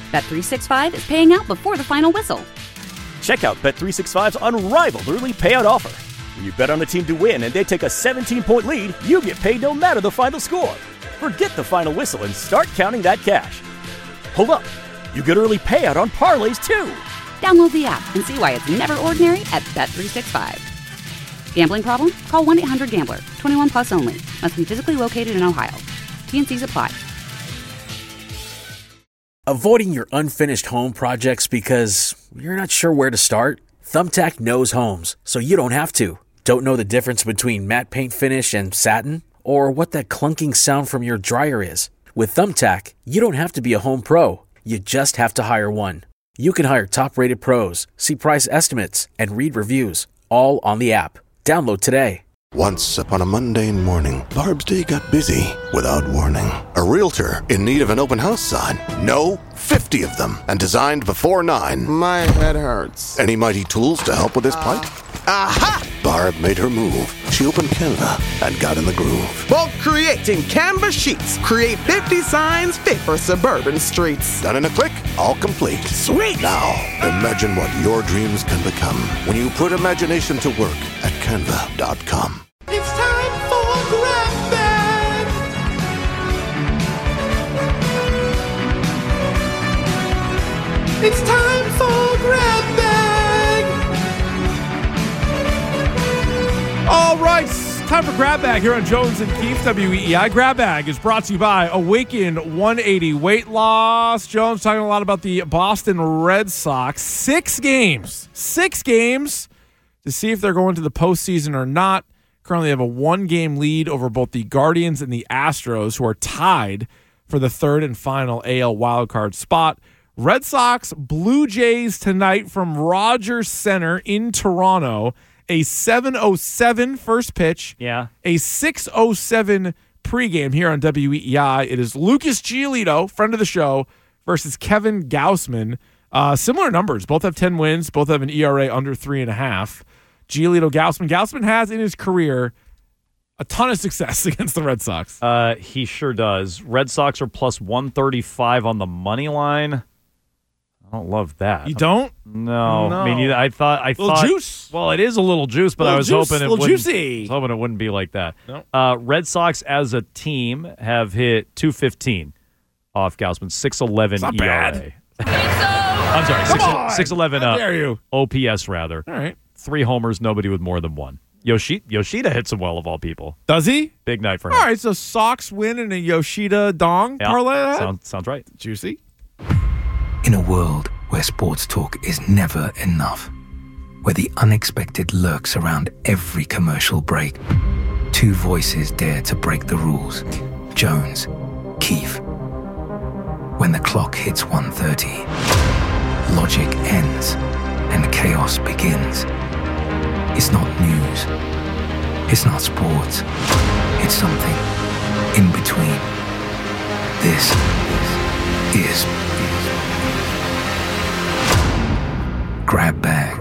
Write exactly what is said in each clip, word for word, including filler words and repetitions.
Bet three sixty-five is paying out before the final whistle. Check out Bet three sixty-five's unrivaled early payout offer. When you bet on a team to win and they take a seventeen-point lead, you get paid no matter the final score. Forget the final whistle and start counting that cash. Hold up. You get early payout on parlays, too. Download the app and see why it's never ordinary at Bet three sixty-five. Gambling problem? Call one eight hundred gambler. twenty-one plus only. Must be physically located in Ohio. T and Cs apply. Avoiding your unfinished home projects because you're not sure where to start? Thumbtack knows homes, so you don't have to. Don't know the difference between matte paint finish and satin? Or what that clunking sound from your dryer is? With Thumbtack, you don't have to be a home pro. You just have to hire one. You can hire top-rated pros, see price estimates, and read reviews, all on the app. Download today. Once upon a mundane morning, Barb's day got busy without warning. A realtor in need of an open house sign. No, fifty of them, and designed before nine. My head hurts. Any mighty tools to help with this plight? Aha! Barb made her move. She opened Canva and got in the groove. Bulk creating Canva sheets. Create fifty signs fit for suburban streets. Done in a click, all complete. Sweet! Now, imagine what your dreams can become when you put imagination to work at canva dot com. It's time for Grab Bag. It's time for Grab Bag. All right, time for Grab Bag here on Jones and Keefe, W E E I. Grab Bag is brought to you by Awaken one eighty Weight Loss. Jones talking a lot about the Boston Red Sox. Six games. Six games to see if they're going to the postseason or not. Currently have a one-game lead over both the Guardians and the Astros, who are tied for the third and final A L wildcard spot. Red Sox, Blue Jays tonight from Rogers Center in Toronto. A seven oh seven first pitch. Yeah. A six oh seven pregame here on W E E I. It is Lucas Giolito, friend of the show, versus Kevin Gausman. Uh, similar numbers. Both have ten wins. Both have an E R A under three and a half. Giolito, Gausman. Gausman has in his career a ton of success against the Red Sox. Uh, he sure does. Red Sox are plus one thirty-five on the money line. I don't love that. You don't? No. No. I mean, I thought I little thought juice. Well, it is a little juice, but little I was juice, hoping it little wouldn't. juicy. I was hoping it wouldn't be like that. No. Uh, Red Sox as a team have hit two fifteen off Gausman, six eleven It's not E R A. bad. I'm sorry, Come on. six eleven. How Uh, dare you? O P S rather. All right. Three homers, nobody with more than one. Yoshi- Yoshida hits him well of all people. Does he? Big night for him. All right, so Sox win and a Yoshida dong Yeah, parlay. that? sounds sounds right. Juicy. In a world where sports talk is never enough, where the unexpected lurks around every commercial break, two voices dare to break the rules. Jones, Keefe. When the clock hits one thirty, logic ends and chaos begins. It's not news. It's not sports. It's something in between. This is Grab Bag.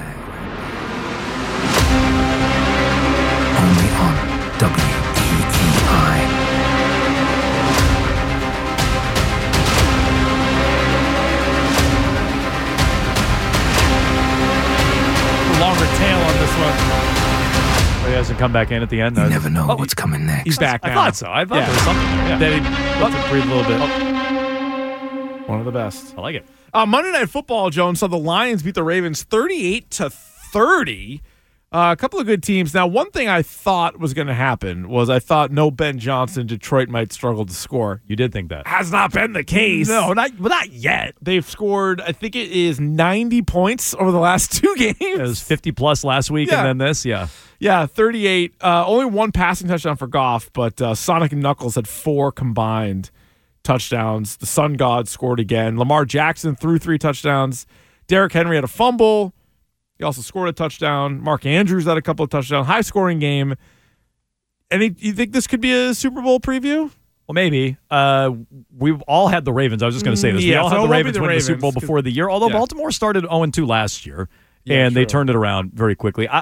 Only on W E E I. Longer tail on this one. Oh, he hasn't come back in at the end. You Uh, never know oh, what's coming next. He's back I now. thought so. I thought Yeah. there was something. Yeah. Then he Let him breathe a little bit. One of the best. I like it. Uh, Monday Night Football, Jones, saw the Lions beat the Ravens thirty-eight to thirty. Uh, a couple of good teams. Now, one thing I thought was going to happen was I thought no Ben Johnson, Detroit might struggle to score. You did think that. Has not been the case. No, not, but not yet. They've scored, I think it is ninety points over the last two games. It was fifty plus last week Yeah. and then this. Yeah. Yeah, thirty-eight. Uh, only one passing touchdown for Goff, but uh, Sonic and Knuckles had four combined touchdowns. The Sun God scored again. Lamar Jackson threw three touchdowns. Derrick Henry had a fumble. He also scored a touchdown. Mark Andrews had a couple of touchdowns. High-scoring game. Any? You think this could be a Super Bowl preview? Well, maybe. Uh, we've all had the Ravens. I was just going to say this. Yeah, we all so had it the won't be Ravens the win Ravens, the Super Bowl before the year, although yeah. Baltimore started oh and two last year, Yeah, and they true. turned it around very quickly. I, I,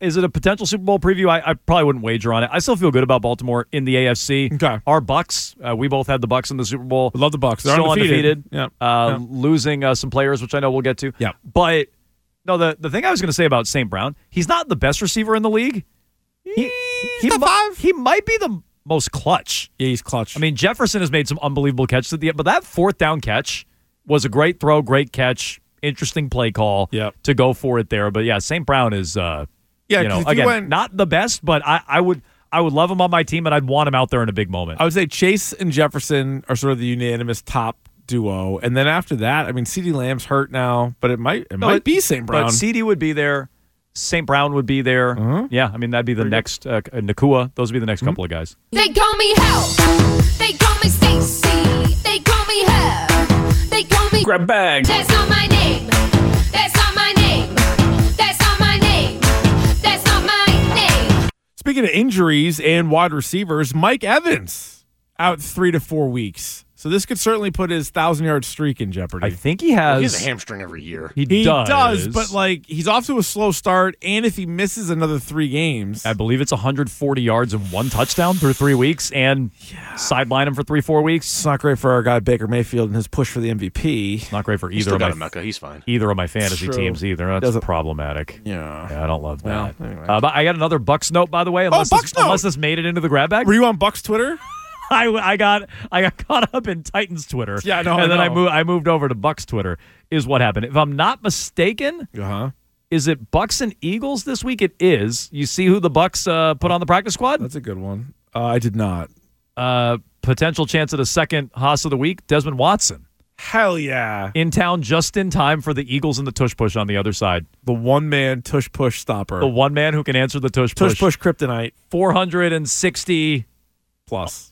is it a potential Super Bowl preview? I, I probably wouldn't wager on it. I still feel good about Baltimore in the A F C. Okay. Our Bucks, uh, we both had the Bucks in the Super Bowl. We love the Bucks. They're still undefeated. undefeated. Yep. Uh, Yep. Losing uh, some players, which I know we'll get to. Yep. But no, the, the thing I was going to say about Saint Brown, he's not the best receiver in the league. He, he, top mi- five. he might be the most clutch. Yeah, he's clutch. I mean, Jefferson has made some unbelievable catches at the end, but that fourth down catch was a great throw, great catch, interesting play call Yep. to go for it there. But yeah, Saint Brown is, uh, Yeah, you know, 'cause if you again, went- not the best, but I, I would I would love him on my team, and I'd want him out there in a big moment. I would say Chase and Jefferson are sort of the unanimous top duo, and then after that, I mean, CeeDee Lamb's hurt now, but it might it No, might it- be Saint Brown. But C D would be there. Saint Brown would be there. Uh-huh. Yeah, I mean, that'd be the next, uh, Nakua. Those would be the next Mm-hmm. couple of guys. They call me Hell. They call me Stacy. They call me Hell. They call me Grab bag. That's not my name. That's not my name. That's not my name. That's not my name. Speaking of injuries and wide receivers, Mike Evans out three to four weeks. So this could certainly put his thousand-yard streak in jeopardy. I think he has. He has a hamstring every year. He, he does. does, but like he's off to a slow start, and if he misses another three games, I believe it's one hundred forty yards and one touchdown through three weeks, and sideline him for three, four weeks. it's not great for our guy Baker Mayfield and his push for the M V P. Not great for He's either still of got my a Mecca. He's fine. either of my fantasy True. teams either. That's Doesn't- problematic. Yeah. Yeah, I don't love Well, that. anyway. uh, but I got another Bucks note, by the way. Unless Bucks this, note! unless this made it into the grab bag. Were you on Bucks Twitter? I, I got I got caught up in Titans Twitter. Yeah, I know, And I then I know. moved I moved over to Bucks Twitter. Is what happened. If I'm not mistaken, Uh huh. is it Bucks and Eagles this week? It is. You see who the Bucks uh, put on the practice squad? That's a good one. Uh, I did not. Uh, potential chance at a second Haas of the week. Desmond Watson Hell yeah. in town just in time for the Eagles and the tush push on the other side. The one man tush push stopper. The one man who can answer the tush push. tush push kryptonite four hundred sixty plus.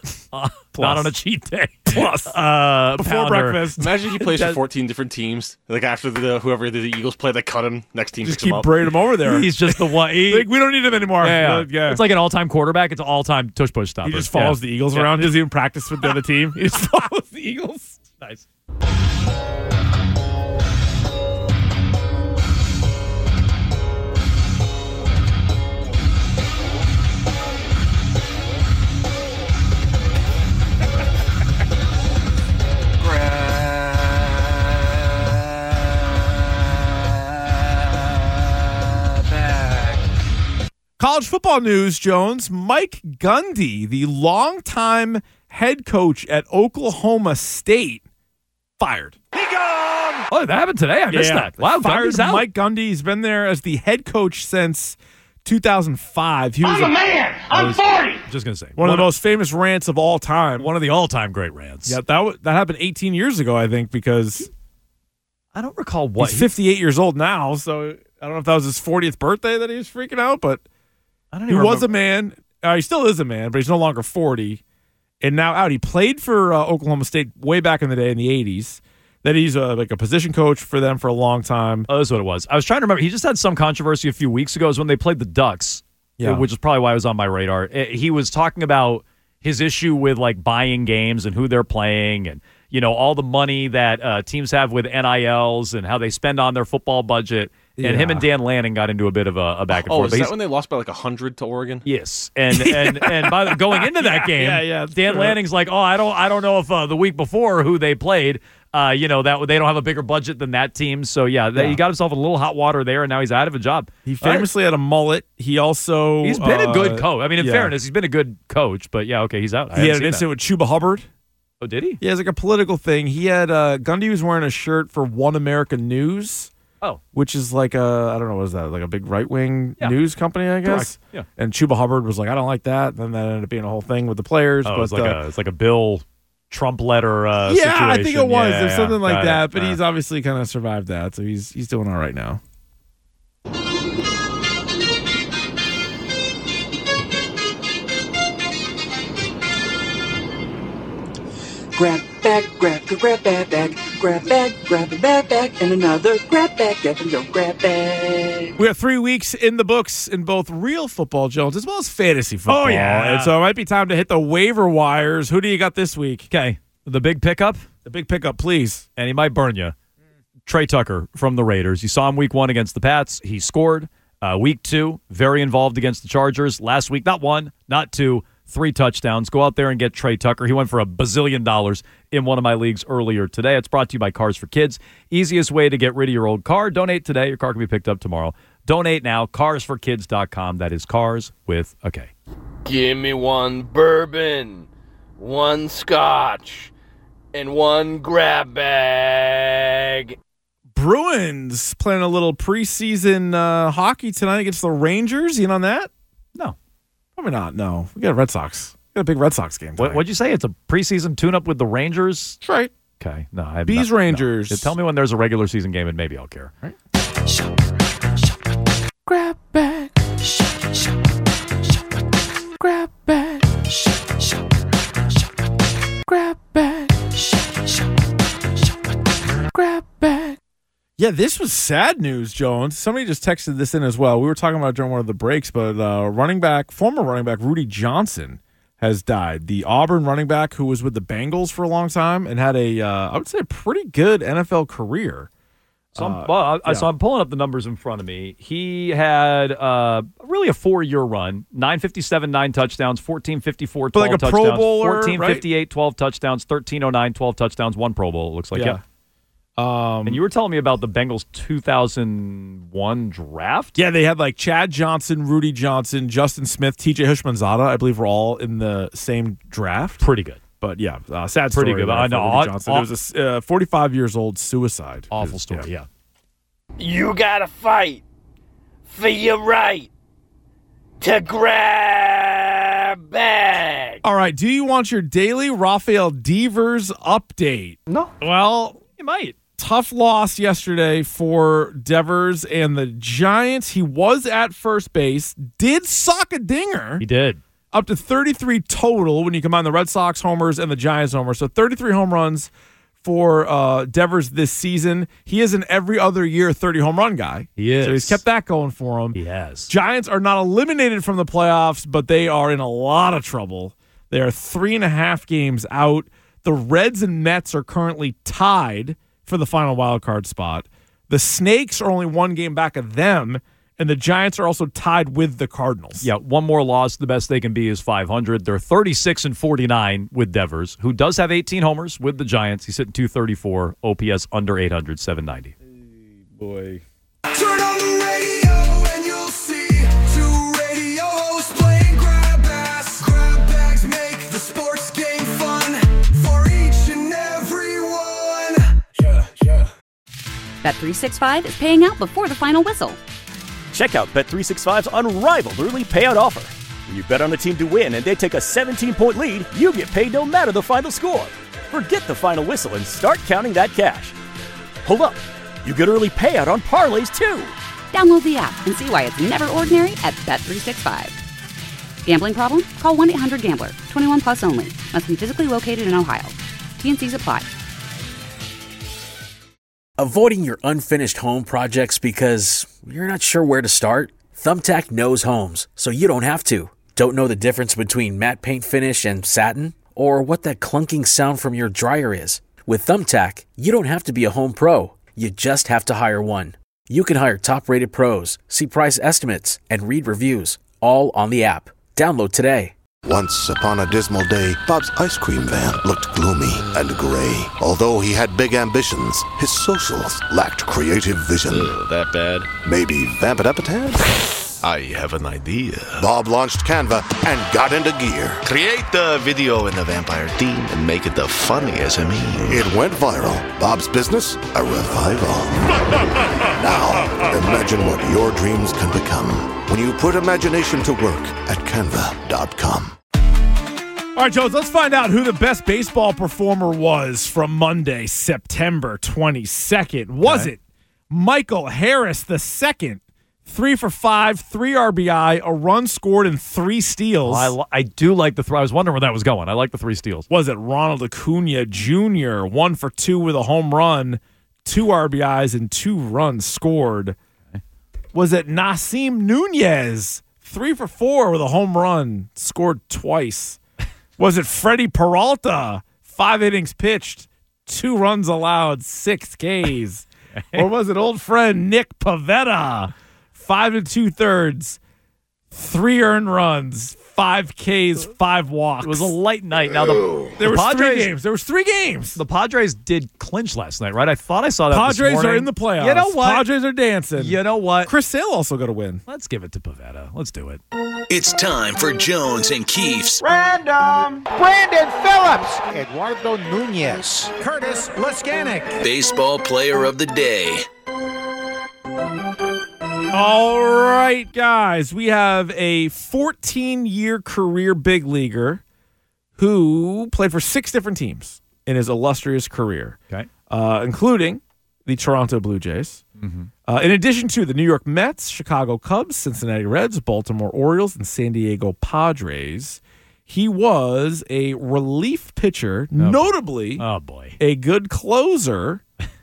Not on a cheat day. Plus. Uh, Before pounder. breakfast. Imagine he plays for That- fourteen different teams. Like after the whoever the Eagles play, they cut him. Next team Just picks him keep up. braiding him over there. He's just the one. He, Like, we don't need him anymore. yeah, Uh, yeah. It's like an all-time quarterback. It's an all-time tush push stopper. He just follows Yeah. the Eagles Yeah. around. He doesn't even practice with the other team. He just follows the Eagles. Nice. College football news, Jones. Mike Gundy, the longtime head coach at Oklahoma State, fired. Oh, that happened today. I missed that. Wow, fired Gundy's out. Mike Gundy. He's been there as the head coach since two thousand five. He was a man. I'm forty. Just gonna say one of the most famous rants of all time. one of the all-time great rants. Yeah, that w- that happened eighteen years ago, I think, because I don't recall what. he's fifty-eight years old now. So I don't know if that was his fortieth birthday that he was freaking out, but I don't he even was a remember. man. Uh, he still is a man, but he's no longer forty. And now out. He played for uh, Oklahoma State way back in the day in the eighties. Then he's uh, like a position coach for them for a long time. Oh, that's what it was. I was trying to remember. He just had some controversy a few weeks ago. It was when they played the Ducks, Yeah. which is probably why it was on my radar. Eh, He was talking about his issue with like buying games and who they're playing, and you know all the money that uh, teams have with N I Ls and how they spend on their football budget. And him Yeah. and Dan Lanning got into a bit of a, a back and Oh, forth. is But that he's- when they lost by like a hundred to Oregon? Yes, and and and by the, going into that game, yeah, yeah, that's Dan true. Lanning's like, oh, I don't, I don't know if uh, the week before who they played, uh, you know, that they don't have a bigger budget than that team. So yeah, they, Yeah. he got himself in a little hot water there, and now he's out of a job. He famously had a mullet. He also He's been a good uh, coach. I mean, in yeah. fairness, he's been a good coach. But yeah, okay, he's out. I He hadn't had an seen incident with Chuba Hubbard. that. Oh, did he? Yeah, it's like a political thing. He had uh, Gundy was wearing a shirt for One America News. Oh, Which is like a, I don't know, what is that? Like a big right wing Yeah. news company, I guess. Correct. Yeah. And Chuba Hubbard was like, I don't like that. Then that ended up being a whole thing with the players. oh but it's like uh, a, it's like a Bill Trump letter. Uh, yeah, I think it situation. was. Yeah, There's something yeah. like Got that. it. But Uh, he's obviously kind of survived that, so he's he's doing all right now. Grab bag, grab, grab bag, bag, grab bag, grab a bag, bag, and another grab bag, grab and go grab bag. We have three weeks in the books in both real football, Jones, as well as fantasy football. Oh, yeah. And so it might be time to hit the waiver wires. Who do you got this week? Okay, the big pickup, The big pickup, please. and he might burn you. Trey Tucker from the Raiders. You saw him week one against the Pats. He scored. Uh, week two, very involved against the Chargers. Last week, not one, not two, three touchdowns. Go out there and get Trey Tucker. He went for a bazillion dollars in one of my leagues earlier today. It's brought to you by Cars for Kids. Easiest way to get rid of your old car. Donate today. Your car can be picked up tomorrow. Donate now. cars for kids dot com. That is cars with a K. Give me one bourbon, one scotch, and one grab bag. Bruins playing a little preseason uh, hockey tonight against the Rangers. You in on that? No. Probably not. No. We got Red Sox. We got a big Red Sox game tonight. What, what'd you say? It's a preseason tune-up with the Rangers? That's right. Okay. No, I have Bees not, Rangers. No. Tell me when there's a regular season game and maybe I'll care. Right. Grab bag. Grab bag. Grab bag. Grab bag. Yeah, this was sad news, Jones. Somebody just texted this in as well. We were talking about it during one of the breaks, but uh, running back, former running back Rudy Johnson has died. The Auburn running back who was with the Bengals for a long time and had a, uh, I would say, a pretty good N F L career. So I'm, Uh, well, I, yeah. so I'm pulling up the numbers in front of me. He had uh, really a four-year run, nine fifty-seven, nine touchdowns, fourteen fifty-four, But twelve like a touchdowns, Pro Bowler, fourteen fifty-eight, right? twelve touchdowns, thirteen oh nine, twelve touchdowns, one Pro Bowl, it looks like. Yeah. Yeah. Um, and you were telling me about the Bengals two thousand one draft? Yeah, they had like Chad Johnson, Rudy Johnson, Justin Smith, T J Hushmanzada, I believe were all in the same draft. Pretty good. But yeah, uh, sad Pretty story. good. there I for know. Rudy Aw- Johnson. aw- It was a uh, forty-five years old suicide. Awful His- story, yeah. You gotta fight for your right to grab bag. All right, do you want your daily Rafael Devers update? No. Well, You might. tough loss yesterday for Devers and the Giants. He was at first base, did sock a dinger. He did. Up to thirty-three total when you combine the Red Sox homers and the Giants homers. So thirty-three home runs for uh, Devers this season. He is an every other year thirty home run guy. He is. So he's kept that going for him. He has. Giants are not eliminated from the playoffs, but they are in a lot of trouble. They are three and a half games out. The Reds and Mets are currently tied for the final wild card spot. The Snakes are only one game back of them, and the Giants are also tied with the Cardinals. Yeah, one more loss. The best they can be is five hundred. They're thirty-six and forty-nine with Devers, who does have eighteen homers with the Giants. He's hitting two thirty-four, O P S under eight hundred, seven ninety. Boy. Turn on the radio and you'll see two radio hosts playing grab bags. Grab bags make the sports game fun for each and every one. Yeah, yeah. Bet three sixty-five is paying out before the final whistle. Check out Bet three sixty-five's unrivaled early payout offer. When you bet on a team to win and they take a seventeen-point lead, you get paid no matter the final score. Forget the final whistle and start counting that cash. Hold up. You get early payout on parlays, too. Download the app and see why it's never ordinary at Bet three sixty-five. Gambling problem? Call one eight hundred gambler. twenty-one plus only. Must be physically located in Ohio. T N Cs apply. Avoiding your unfinished home projects because you're not sure where to start? Thumbtack knows homes, so you don't have to. Don't know the difference between matte paint finish and satin? Or what that clunking sound from your dryer is? With Thumbtack, you don't have to be a home pro. You just have to hire one. You can hire top-rated pros, see price estimates, and read reviews, all on the app. Download today. Once upon a dismal day, Bob's ice cream van looked gloomy and gray. Although he had big ambitions, his socials lacked creative vision. Ugh, that bad? Maybe vamp it up a tad? I have an idea. Bob launched Canva and got into gear. Create the video in the vampire theme and make it the funniest I mean. It went viral. Bob's business, a revival. Now, imagine what your dreams can become when you put imagination to work at canva dot com. All right, Jones, let's find out who the best baseball performer was from Monday, September twenty-second. Was Okay. it Michael Harris the second? Three for five, three R B I, a run scored, and three steals. Oh, I, li- I do like the three. I was wondering where that was going. I like the three steals. Was it Ronald Acuna Junior? One for two with a home run, two R B Is, and two runs scored. Was it Nasim Nunez? Three for four with a home run, scored twice. Was it Freddie Peralta? Five innings pitched, two runs allowed, six Ks. Or was it old friend Nick Pavetta? five and two thirds, three earned runs, five Ks, five walks. It was a light night. Now the there the was Padres, three games. There was three games. The Padres did clinch last night, right? I thought I saw that. Padres this morning. are in the playoffs. You know what? Padres are dancing. You know what? Chris Sale also got a win. Let's give it to Pavetta. Let's do it. It's time for Jones and Keefe's Random. Brandon Phillips. Eduardo Nunez. Curtis Laskanik. Baseball Player of the Day. All right, guys. We have a fourteen-year career big leaguer who played for six different teams in his illustrious career, okay, uh, including the Toronto Blue Jays. Mm-hmm. Uh, in addition to the New York Mets, Chicago Cubs, Cincinnati Reds, Baltimore Orioles, and San Diego Padres, he was a relief pitcher, Oh, notably oh boy, a good closer,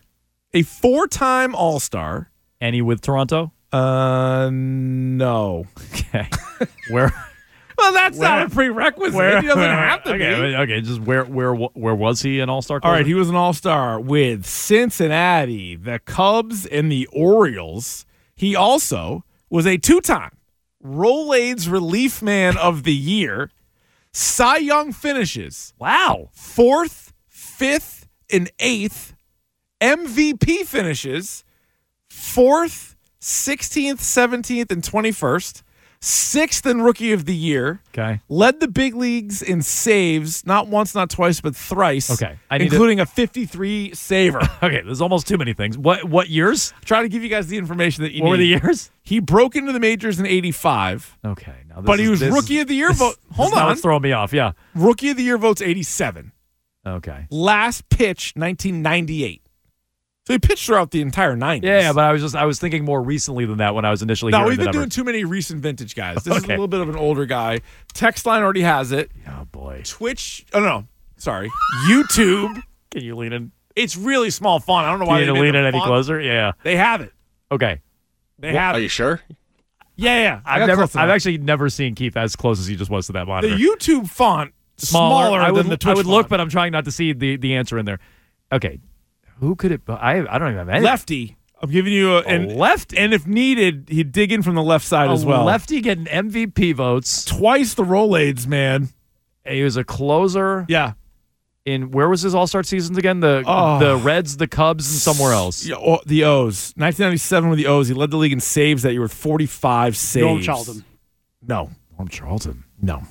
a four-time All-Star. Any with Toronto? Uh, no. Okay. Where? Well, that's Where- not a prerequisite. Where, he doesn't where- have to okay, be. Okay, just where where where was he an all-star? All right, he was an all-star with Cincinnati, the Cubs, and the Orioles. He also was a two-time Rolaids Relief Man of the Year, Cy Young finishes. Wow. Fourth, fifth, and eighth M V P finishes. Fourth, sixteenth, seventeenth, and twenty-first. Sixth in Rookie of the Year. Okay. Led the big leagues in saves, not once, not twice, but thrice. Okay. I need including a fifty-three saver. Okay, there's almost too many things. What what years? Trying to give you guys the information that you What need. were the years? He broke into the majors in eighty-five. Okay. Now this But he is- was this- Rookie of the Year this- vote. Hold this is now on. it's throwing me off. Yeah. Rookie of the Year votes eighty-seven. Okay. Last pitch, nineteen ninety-eight. So he pitched throughout the entire nineties. Yeah, yeah, but I was just I was thinking more recently than that when I was initially No, hearing we've the been number. doing too many recent vintage guys. This is a Okay. little bit of an older guy. Text line already has it. Oh boy. Twitch. Oh no, sorry. YouTube. Can you lean in? It's really small font. I don't know Can why you they made lean the in any font. closer? Yeah. They have it. Okay. They have Are it. you sure? Yeah, yeah. I I've got never close enough. I've actually never seen Keith as close as he just was to that monitor. The YouTube font smaller, I would, than the Twitch I would look, font. but I'm trying not to see the, the answer in there. Okay. Who could it I I don't even have any. Lefty. I'm giving you a, A and lefty. and if needed, he'd dig in from the left side A as well. lefty getting M V P votes. Twice the Rolaids, man. He was a closer. Yeah. In where was his All-Star seasons again? The Oh. the Reds, the Cubs, and somewhere else. Yeah, oh, the O's. nineteen ninety-seven with the O's. He led the league in saves that year with forty-five saves. Norm Charlton. No. Norm Charlton. No.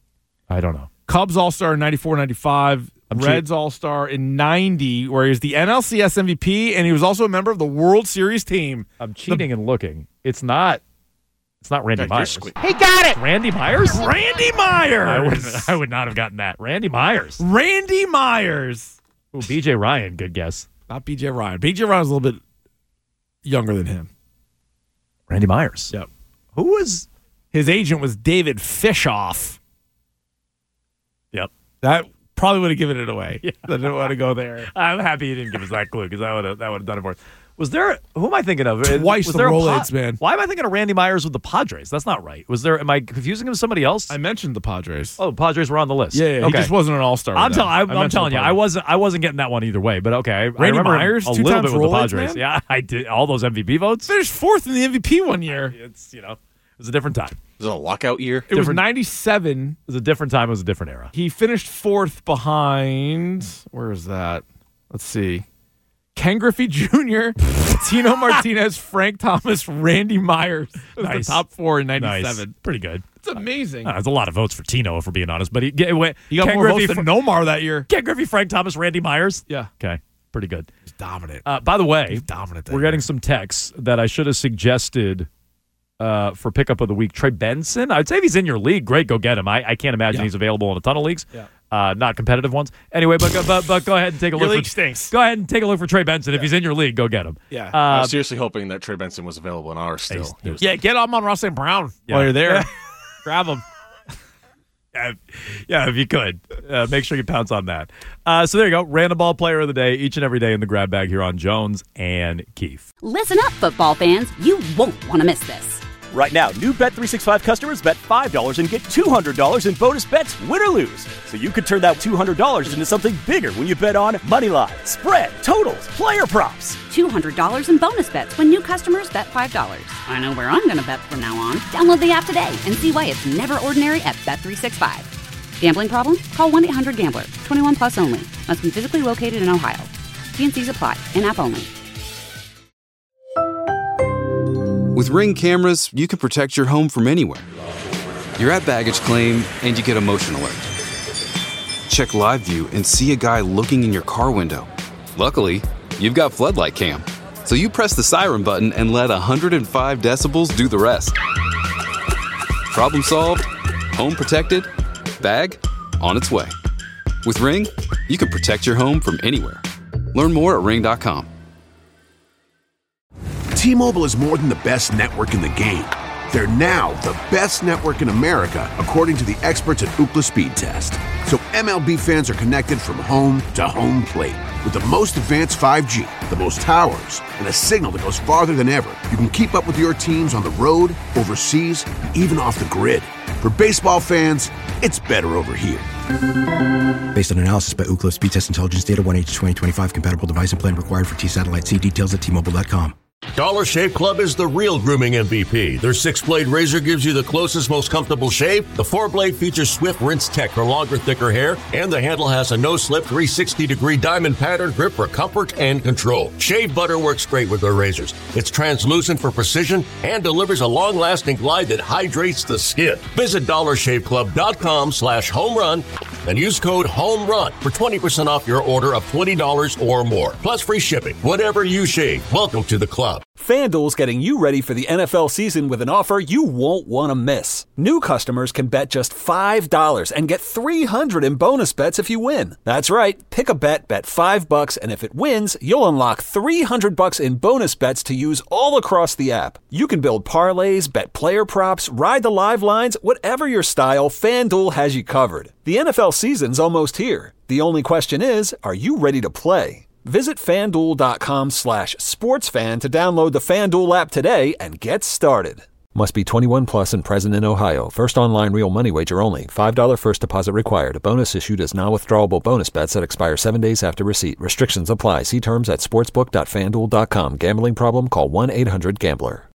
I don't know. Cubs All-Star in ninety-four ninety-five. I'm Reds All-Star in ninety, where he was the N L C S M V P, and he was also a member of the World Series team. I'm cheating and looking. It's not. It's not Randy God, you're Myers. squeak- He got it. Randy Myers. Randy Myers! I would. I would not have gotten that. Randy Myers. Randy Myers! Ooh, B J Ryan. Good guess. Not B J Ryan. B J Ryan's a little bit younger than him. Randy Myers. Yep. Who was? His agent was David Fishoff. Yep. That probably would have given it away. Yeah. I didn't want to go there. I'm happy he didn't give us that clue because that would have that would have done it for us. Was there? Who am I thinking of? Twice was the there a Rolaids, man. Why am I thinking of Randy Myers with the Padres? That's not right. Was there? Am I confusing him with somebody else? I mentioned the Padres. oh, Padres were on the list. Yeah, yeah, okay. he just wasn't an all-star. I'm, with tell- them. I'm, I I'm mentioned telling the you, I Padres. wasn't. I wasn't getting that one either way. But okay, I, I Randy remember him Myers, a two little times bit with the Rolaids, Padres. man? Yeah, I did all those M V P votes. Finished fourth in the M V P one year. It's you know, it was a different time. Was it a lockout year? It was Different- ninety-seven. It was a different time. It was a different era. He finished fourth behind. Where is that? Let's see. Ken Griffey Junior, Tino Martinez, Frank Thomas, Randy Myers. Was Nice. the top four in Nice, ninety-seven. pretty good. It's amazing. Uh, there's a lot of votes for Tino, if we're being honest. But he, get, wait, He got Ken more Griffey, votes than Nomar that year. Ken Griffey, Frank Thomas, Randy Myers. Yeah. Okay, pretty good. He's dominant. Uh, by the way, He's dominant. that we're year. getting some texts that I should have suggested uh, for pickup of the week. Trey Benson. I'd say if he's in your league, great, go get him. I, I can't imagine Yeah. he's available in a ton of leagues. Yeah. Uh, not competitive ones. Anyway, but, but but go ahead and take a Your look. league for, stinks. Go ahead and take a look for Trey Benson. If he's in your league, go get him. Yeah. I Uh, was seriously hoping that Trey Benson was available in ours still. he's- he was- Yeah, get him on Ross and Brown Yeah. while you're there. Grab him. Yeah, yeah, if you could. Uh, make sure you pounce on that. Uh, so there you go. Random ball player of the day each and every day in the grab bag here on Jones and Keefe. Listen up, football fans. You won't want to miss this. Right now, new Bet three sixty-five customers bet five dollars and get two hundred dollars in bonus bets, win or lose. So you could turn that two hundred dollars into something bigger when you bet on money line, spread, totals, player props. two hundred dollars in bonus bets when new customers bet five dollars. I know where I'm going to bet from now on. Download the app today and see why it's never ordinary at Bet three sixty-five. Gambling problem? Call one eight hundred gambler. twenty-one plus only. Must be physically located in Ohio. T N Cs apply. In-app only. With Ring cameras, you can protect your home from anywhere. You're at baggage claim and you get a motion alert. Check live view and see a guy looking in your car window. Luckily, you've got Floodlight Cam. So you press the siren button and let one hundred five decibels do the rest. Problem solved, home protected, bag on its way. With Ring, you can protect your home from anywhere. Learn more at ring dot com. T-Mobile is more than the best network in the game. They're now the best network in America, according to the experts at Ookla Speed Test. So M L B fans are connected from home to home plate. With the most advanced five G, the most towers, and a signal that goes farther than ever, you can keep up with your teams on the road, overseas, and even off the grid. For baseball fans, it's better over here. Based on analysis by Ookla Speed Test Intelligence Data, one H twenty twenty-five compatible device and plan required for T-Satellite. See details at T Mobile dot com. Dollar Shave Club is the real grooming M V P. Their six-blade razor gives you the closest, most comfortable shave. The four-blade features swift rinse tech for longer, thicker hair, and the handle has a no-slip three hundred sixty degree diamond pattern grip for comfort and control. Shave butter works great with their razors. It's translucent for precision and delivers a long-lasting glide that hydrates the skin. Visit dollar shave club dot com slash home run and use code HOMERUN for twenty percent off your order of twenty dollars or more, plus free shipping. Whatever you shave, welcome to the club. FanDuel's getting you ready for the N F L season with an offer you won't want to miss. New customers can bet just five dollars and get three hundred dollars in bonus bets if you win. That's right. Pick a bet, bet five bucks, and if it wins, you'll unlock three hundred bucks in bonus bets to use all across the app. You can build parlays, bet player props, ride the live lines, whatever your style, FanDuel has you covered. The N F L season's almost here. The only question is, are you ready to play? Visit FanDuel.com slash sportsfan to download the FanDuel app today and get started. Must be twenty-one plus and present in Ohio. First online real money wager only. five dollars first deposit required. Bonus issued as non-withdrawable bonus bets that expire seven days after receipt. Restrictions apply. See terms at sportsbook dot fan duel dot com. Gambling problem? Call one eight hundred gambler.